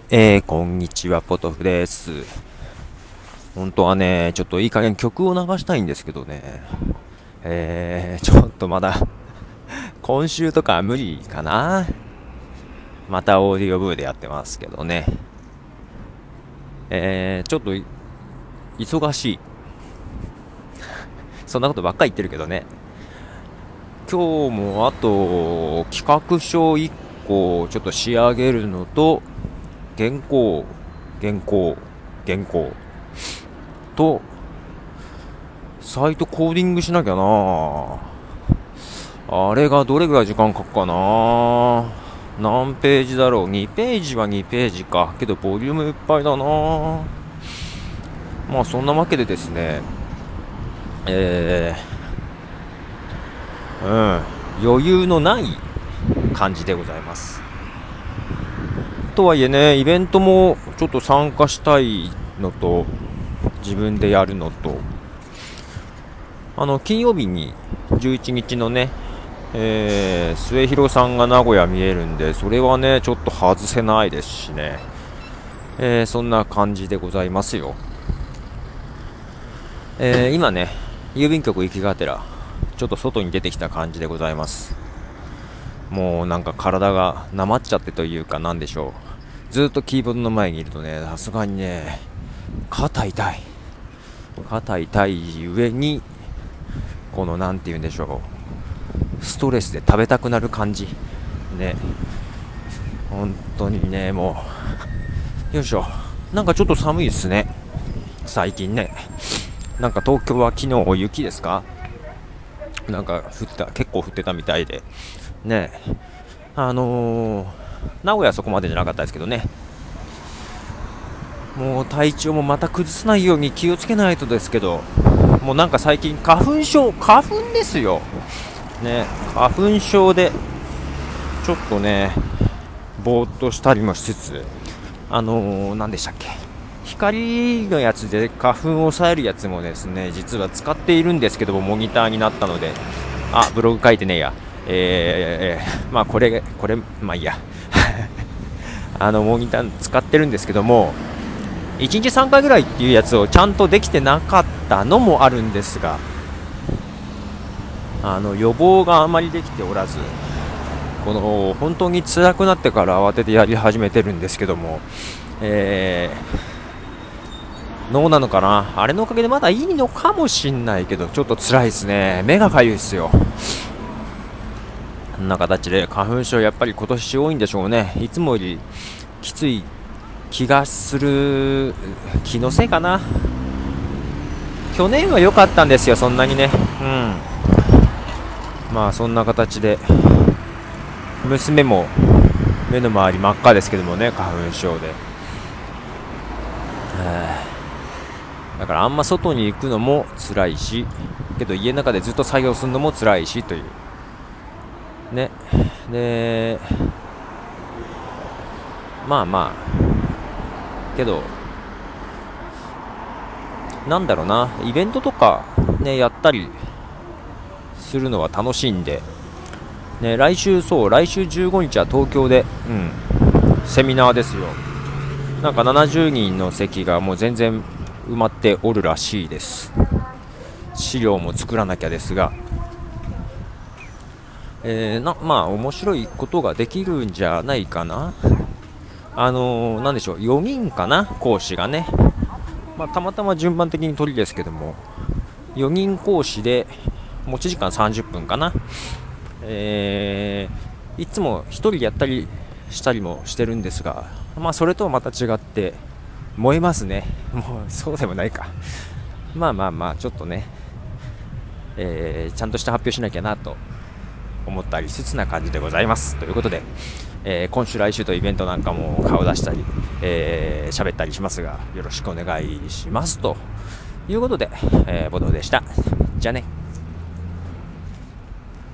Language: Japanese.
こんにちは、ポトフです。本当はね、ちょっといい加減曲を流したいんですけどね。ちょっとまだ、今週とか無理かな。またオーディオブーでやってますけどね。ちょっと忙しい。そんなことばっかり言ってるけどね。今日もあと、企画書1個ちょっと仕上げるのと、原稿、原稿、原稿と、サイトコーディングしなきゃな。あれがどれぐらい時間かかかな。何ページだろう。2ページは2ページか。けどボリュームいっぱいだな。まあそんなわけでですね、え余裕のない感じでございます。とはいえね、イベントもちょっと参加したいのと、自分でやるのと、金曜日に11日のね、末広さんが名古屋見えるんで、それはね、ちょっと外せないですしね、そんな感じでございますよ。今ね、郵便局行きがてら、ちょっと外に出てきた感じでございます。もうなんか体がなまっちゃってというかなんでしょう。ずっとキーボードの前にいるとね、さすがにね、肩痛い。肩痛い上に、このなんて言うんでしょう。ストレスで食べたくなる感じ。ね。本当にね、もう、よいしょ。なんかちょっと寒いですね。最近ね。なんか東京は昨日雪ですか？なんか結構降ってたみたいで。ね。名古屋はそこまでじゃなかったですけどね。もう体調もまた崩さないように気をつけないとですけど、もうなんか最近花粉ですよ。ね、花粉症で、ちょっとね、ぼーっとしたりもしつつ、何でしたっけ、光のやつで花粉を抑えるやつもですね、実は使っているんですけども、モニターになったので、ブログ書いてねえや。まあこれ、まあいいや。モニター使ってるんですけども、1日3回ぐらいっていうやつをちゃんとできてなかったのもあるんですが、予防があまりできておらず、この本当に辛くなってから慌ててやり始めてるんですけども、脳なのかな、あれのおかげでまだいいのかもしんないけど、ちょっと辛いですね。目がかゆいですよ。こんな形で花粉症やっぱり今年多いんでしょうね。いつもよりきつい気がする。気のせいかな。去年は良かったんですよ、そんなにね。まあそんな形で、娘も目の周り真っ赤ですけどもね、花粉症で。だからあんま外に行くのも辛いし、けど家の中でずっと作業するのも辛いしというね。で、まあまあけど、なんだろうな、イベントとかね、やったりするのは楽しいんでね。来週15日は東京で、セミナーですよ。なんか70人の席がもう全然埋まっておるらしいです。資料も作らなきゃですが、まあ面白いことができるんじゃないかな。なんでしょう、4人かな、講師がね。まあたまたま順番的に鳥ですけども、4人講師で持ち時間30分かな。いつも1人やったりしたりもしてるんですが、まあそれとはまた違って燃えますね。もうそうでもないか。まあまあまあちょっとね、ちゃんとした発表しなきゃなと思ったりしつつな感じでございます。ということで、今週来週とイベントなんかも顔出したり喋ったりしますが、よろしくお願いしますということで、ボドでした。じゃあね。